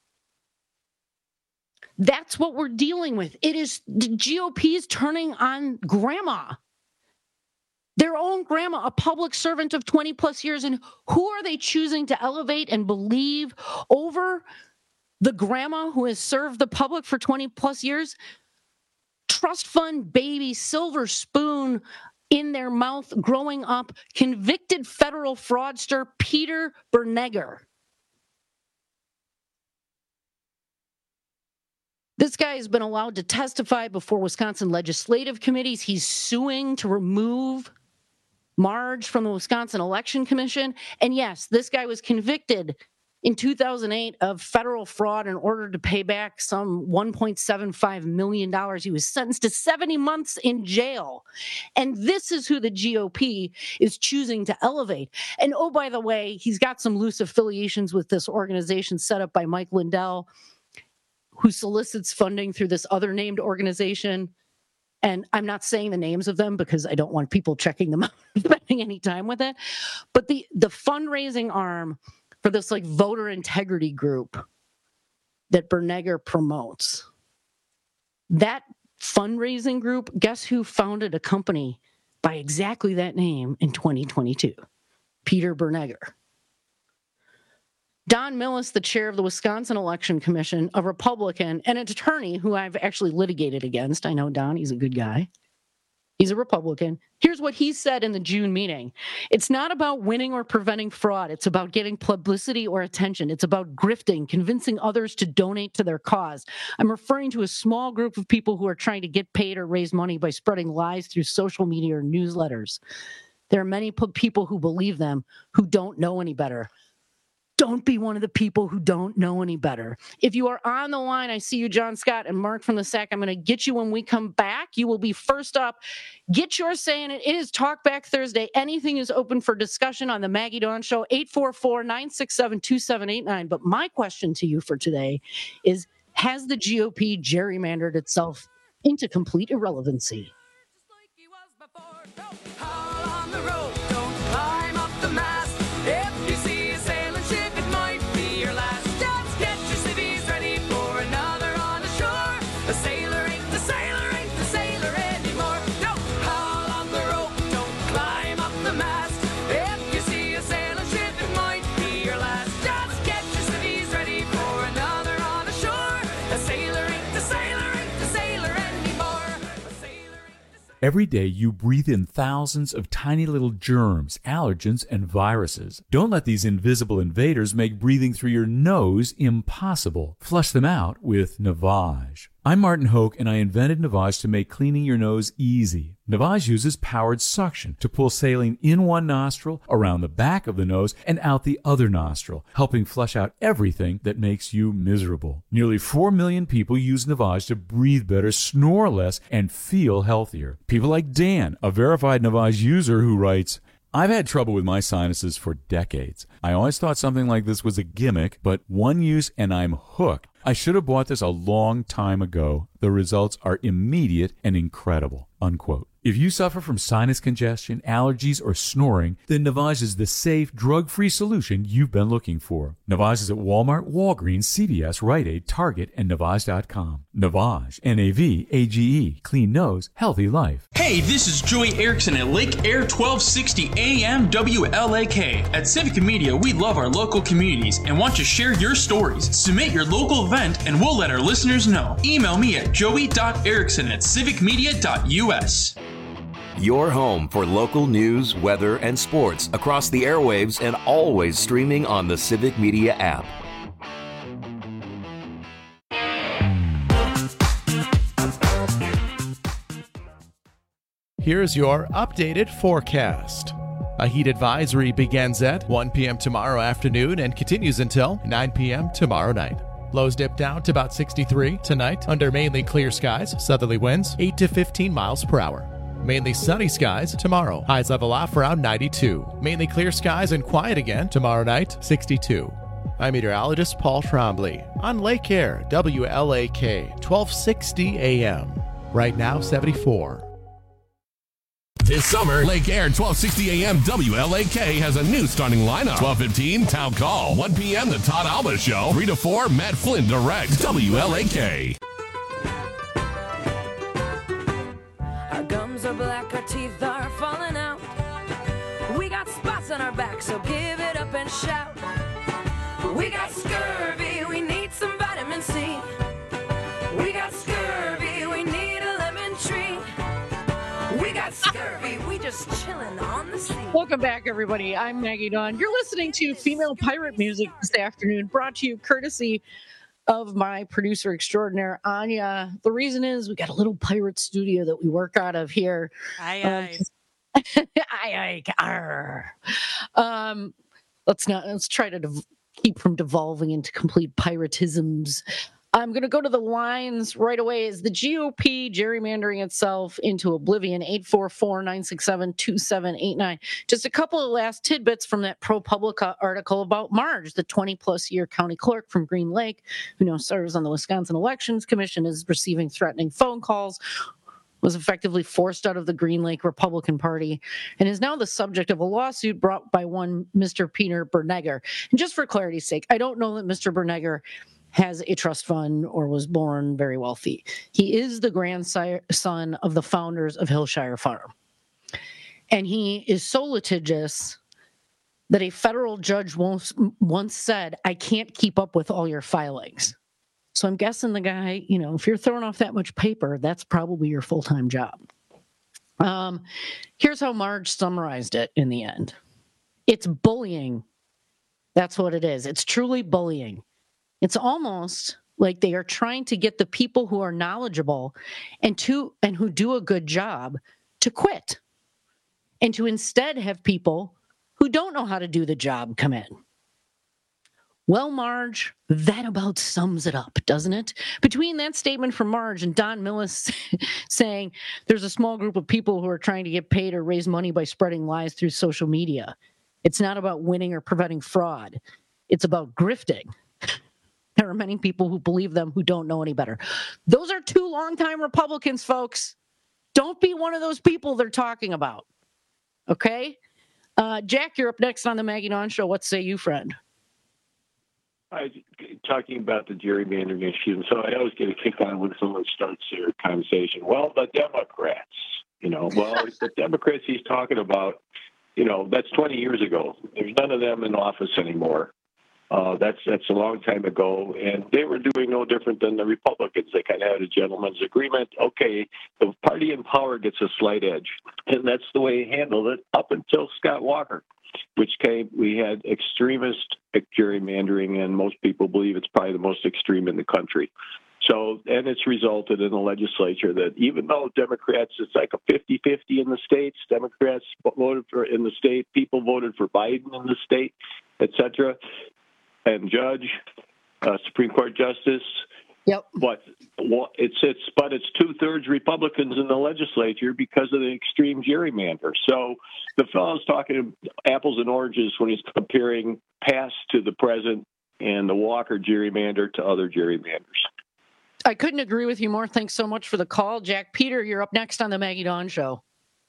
That's what we're dealing with. It is the GOP's turning on grandma. Their own grandma, a public servant of 20 plus years. And who are they choosing to elevate and believe over the grandma who has served the public for 20 plus years? Trust fund baby, silver spoon in their mouth, growing up, convicted federal fraudster Peter Bernegger. This guy has been allowed to testify before Wisconsin legislative committees. He's suing to remove Marge from the Wisconsin Election Commission. And yes, this guy was convicted in 2008 of federal fraud in order to pay back some $1.75 million. He was sentenced to 70 months in jail. And this is who the GOP is choosing to elevate. And oh, by the way, he's got some loose affiliations with this organization set up by Mike Lindell, who solicits funding through this other named organization. And I'm not saying the names of them because I don't want people checking them out and spending any time with it. But the fundraising arm for this like voter integrity group that Bernegger promotes, that fundraising group, guess who founded a company by exactly that name in 2022? Peter Bernegger. Don Millis, the chair of the Wisconsin Election Commission, a Republican, and an attorney who I've actually litigated against. I know Don, he's a good guy. He's a Republican. Here's what he said in the June meeting. It's not about winning or preventing fraud. It's about getting publicity or attention. It's about grifting, convincing others to donate to their cause. I'm referring to a small group of people who are trying to get paid or raise money by spreading lies through social media or newsletters. There are many people who believe them who don't know any better. Don't be one of the people who don't know any better. If you are on the line, I see you, John Scott and Mark from the SAC. I'm going to get you when we come back. You will be first up. Get your say in it. It is Talkback Thursday. Anything is open for discussion on the Maggie Dawn Show, 844-967-2789. But my question to you for today is, has the GOP gerrymandered itself into complete irrelevancy?
Every day, you breathe in thousands of tiny little germs, allergens, and viruses. Don't let these invisible invaders make breathing through your nose impossible. Flush them out with Navage. I'm Martin Hoke, and I invented Navage to make cleaning your nose easy. Navage uses powered suction to pull saline in one nostril, around the back of the nose, and out the other nostril, helping flush out everything that makes you miserable. Nearly 4 million people use Navage to breathe better, snore less, and feel healthier. People like Dan, a verified Navage user who writes, I've had trouble with my sinuses for decades. I always thought something like this was a gimmick, but one use and I'm hooked. I should have bought this a long time ago. The results are immediate and incredible. Unquote. If you suffer from sinus congestion, allergies, or snoring, then Navage is the safe, drug-free solution you've been looking for. Navage is at Walmart, Walgreens, CVS, Rite Aid, Target, and Navage.com. Navage, N-A-V-A-G-E. Clean nose, healthy life.
Hey, this is Joey Erickson at Lake Air 1260 AM WLAK. At Civic Media, we love our local communities and want to share your stories. Submit your local event and we'll let our listeners know. Email me at joey.erickson@civicmedia.us.
Your home for local news, weather, and sports across the airwaves and always streaming on the Civic Media app.
Here's your updated forecast. A heat advisory begins at 1 p.m. tomorrow afternoon and continues until 9 p.m. tomorrow night. Lows dip down to about 63 tonight under mainly clear skies, southerly winds 8 to 15 miles per hour. Mainly sunny skies tomorrow. Highs level off around 92. Mainly clear skies and quiet again tomorrow night, 62. I'm meteorologist Paul Trombley on Lake Air, WLAK, 1260 AM. Right now, 74.
This summer, Lake Air 1260 AM WLAK has a new starting lineup. 12:15 Town Call. 1 p.m. The Todd Alba Show. 3 to 4 Matt Flynn Direct. WLAK.
Our gums are black, our teeth are falling out. We got spots on our back, so give it up and shout. We got scurvy, we need some vitamin C. We got scurvy, we need a lemon tree. We got scurvy, we just chilling on the sea.
Welcome back, everybody. I'm Maggie Dawn. You're listening to Female Pirate Music this afternoon, brought to you courtesy of my producer extraordinaire, Anya. The reason is we got a little pirate studio that we work out of here.
Aye.
Aye, arr. Let's try to keep from devolving into complete piratisms. I'm going to go to the lines right away. Is the GOP gerrymandering itself into oblivion? 844-967-2789. Just a couple of last tidbits from that ProPublica article about Marge, the 20-plus year county clerk from Green Lake, who now serves on the Wisconsin Elections Commission, is receiving threatening phone calls, was effectively forced out of the Green Lake Republican Party, and is now the subject of a lawsuit brought by one Mr. Peter Bernegger. And just for clarity's sake, I don't know that Mr. Bernegger has a trust fund or was born very wealthy. He is the grandson of the founders of Hillshire Farm. And he is so litigious that a federal judge once said, I can't keep up with all your filings. So I'm guessing the guy, if you're throwing off that much paper, that's probably your full-time job. Here's how Marge summarized it in the end. It's bullying. That's what it is. It's truly bullying. It's almost like they are trying to get the people who are knowledgeable and who do a good job to quit, and to instead have people who don't know how to do the job come in. Well, Marge, that about sums it up, doesn't it? Between that statement from Marge and Don Millis saying there's a small group of people who are trying to get paid or raise money by spreading lies through social media. It's not about winning or preventing fraud. It's about grifting. There are many people who believe them who don't know any better. Those are two longtime Republicans, folks. Don't be one of those people they're talking about. Okay? Jack, you're up next on the Maggie Dawn Show. What say you, friend?
Talking about the gerrymandering issue, so I always get a kick on when someone starts their conversation. Well, the Democrats, the Democrats he's talking about, that's 20 years ago. There's none of them in office anymore. That's a long time ago, and they were doing no different than the Republicans. They kind of had a gentleman's agreement. Okay, the party in power gets a slight edge, and that's the way he handled it up until Scott Walker, we had extremist gerrymandering, and most people believe it's probably the most extreme in the country. So, and it's resulted in a legislature that even though Democrats, it's like a 50-50 in the states, Democrats voted for in the state, people voted for Biden in the state, et cetera, and judge, Supreme Court justice.
Yep.
But it's 2/3 Republicans in the legislature because of the extreme gerrymander. So the fellow's talking apples and oranges when he's comparing past to the present and the Walker gerrymander to other gerrymanders.
I couldn't agree with you more. Thanks so much for the call, Jack. Peter, you're up next on the Maggie Dawn Show.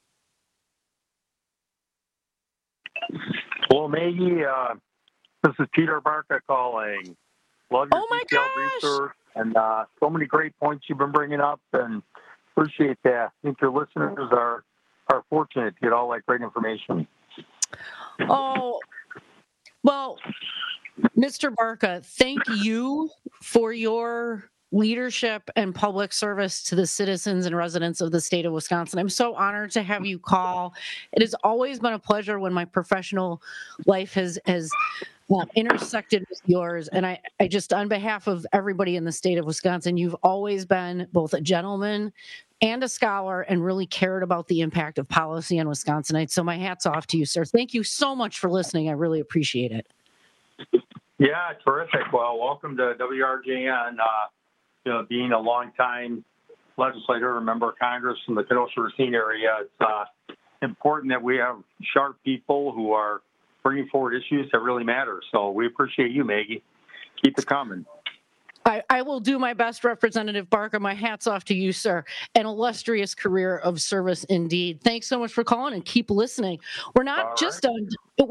Well, Maggie, this is Peter Barca calling. Love your detailed research and so many great points you've been bringing up, and appreciate that. I think your listeners are fortunate to get all that great information.
Oh, well, Mr. Barca, thank you for your leadership and public service to the citizens and residents of the state of Wisconsin. I'm so honored to have you call. It has always been a pleasure when my professional life has intersected with yours. And I just, on behalf of everybody in the state of Wisconsin, you've always been both a gentleman and a scholar and really cared about the impact of policy on Wisconsinites. So my hat's off to you, sir. Thank you so much for listening. I really appreciate it.
Yeah, terrific. Well, welcome to WRJN. Being a longtime legislator, a member of Congress from the Kenosha-Racine area, it's important that we have sharp people who are bringing forward issues that really matter. So we appreciate you, Maggie. Keep it coming.
I will do my best, Representative Barker. My hat's off to you, sir. An illustrious career of service indeed. Thanks so much for calling and keep listening. We're not just on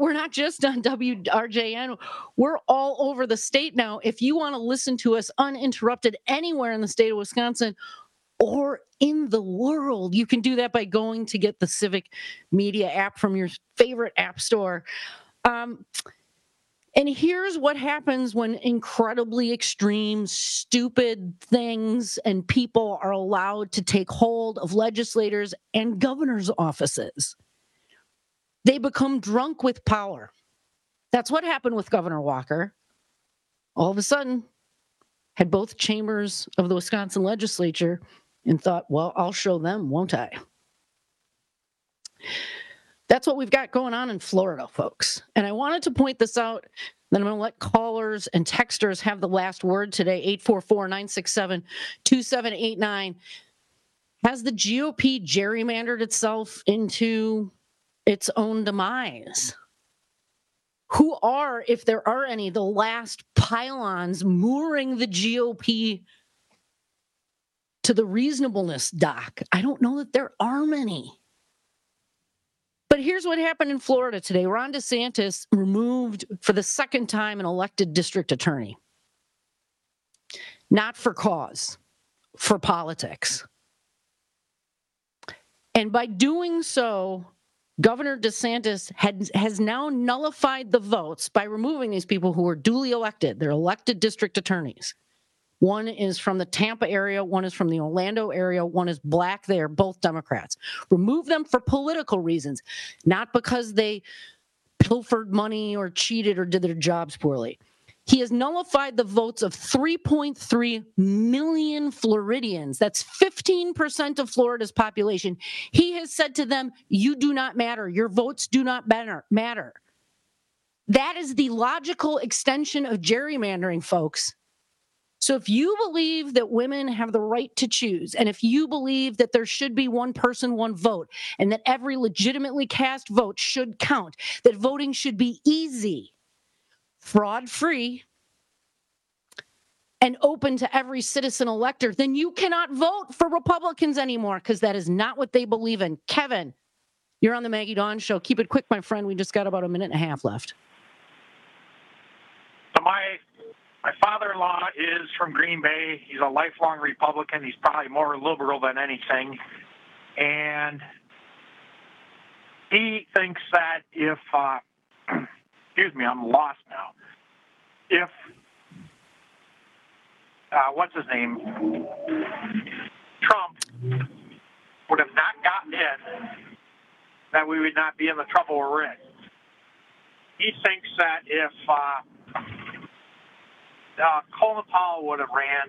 WRJN. We're all over the state now. If you want to listen to us uninterrupted anywhere in the state of Wisconsin or in the world, you can do that by going to get the Civic Media app from your favorite app store. And here's what happens when incredibly extreme, stupid things and people are allowed to take hold of legislators and governors' offices. They become drunk with power. That's what happened with Governor Walker. All of a sudden, had both chambers of the Wisconsin legislature and thought, well, I'll show them, won't I? That's what we've got going on in Florida, folks. And I wanted to point this out. Then I'm going to let callers and texters have the last word today, 844-967-2789. Has the GOP gerrymandered itself into its own demise? Who are, if there are any, the last pylons mooring the GOP to the reasonableness dock? I don't know that there are many. But here's what happened in Florida today. Ron DeSantis removed for the second time an elected district attorney. Not for cause, for politics. And by doing so, Governor DeSantis has now nullified the votes by removing these people who were duly elected. They're elected district attorneys. One is from the Tampa area, one is from the Orlando area, one is black. They are both Democrats. Remove them for political reasons, not because they pilfered money or cheated or did their jobs poorly. He has nullified the votes of 3.3 million Floridians. That's 15% of Florida's population. He has said to them, you do not matter. Your votes do not matter. That is the logical extension of gerrymandering, folks. So if you believe that women have the right to choose, and if you believe that there should be one person, one vote, and that every legitimately cast vote should count, that voting should be easy, fraud-free, and open to every citizen elector, then you cannot vote for Republicans anymore because that is not what they believe in. Kevin, you're on the Maggie Dawn Show. Keep it quick, my friend. We just got about a minute and a half left.
So my father-in-law is from Green Bay. He's a lifelong Republican. He's probably more liberal than anything. And he thinks that if, excuse me, I'm lost now. If, what's his name? Trump would have not gotten in, that we would not be in the trouble we're in. He thinks that if Colin Powell would have ran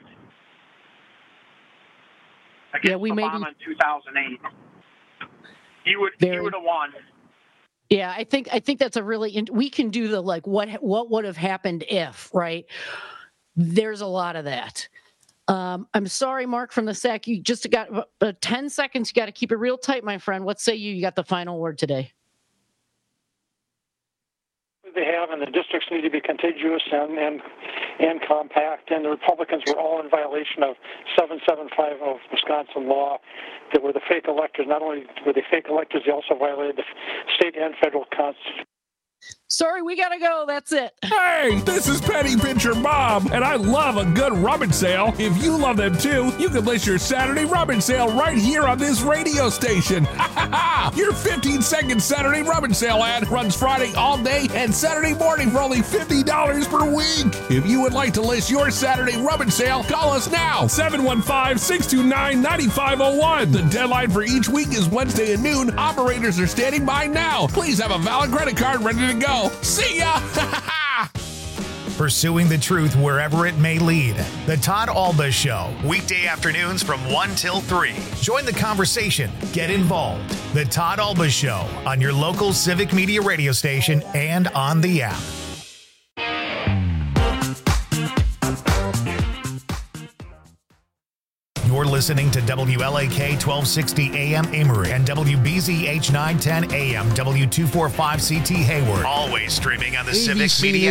against Obama in 2008, he would have won.
Yeah, I think that's a really we can do the what would have happened if, right? There's a lot of that. I'm sorry, Mark from the SAC. You just got 10 seconds. You got to keep it real tight, my friend. What say you? You got the final word today.
They have, and the districts need to be contiguous and compact, and the Republicans were all in violation of 775 of Wisconsin law. That were the fake electors. Not only were they fake electors, they also violated the state and federal constitution.
Sorry, we gotta go. That's it.
Hey, this is Petty Pitcher Bob, and I love a good rummage sale. If you love them too, you can list your Saturday rummage sale right here on this radio station. Your 15-second Saturday rummage sale ad runs Friday all day and Saturday morning for only $50 per week. If you would like to list your Saturday rummage sale, call us now, 715-629-9501. The deadline for each week is Wednesday at noon. Operators are standing by now. Please have a valid credit card ready to go. See ya!
Pursuing the truth wherever it may lead. The Todd Alba Show, weekday afternoons from 1 till 3. Join the conversation. Get involved. The Todd Alba Show on your local Civic Media radio station and on the app. You're listening to WLAK 1260 AM Amory and WBZH 910 AM W245CT Hayward. Always streaming on the
ABC
Civic Media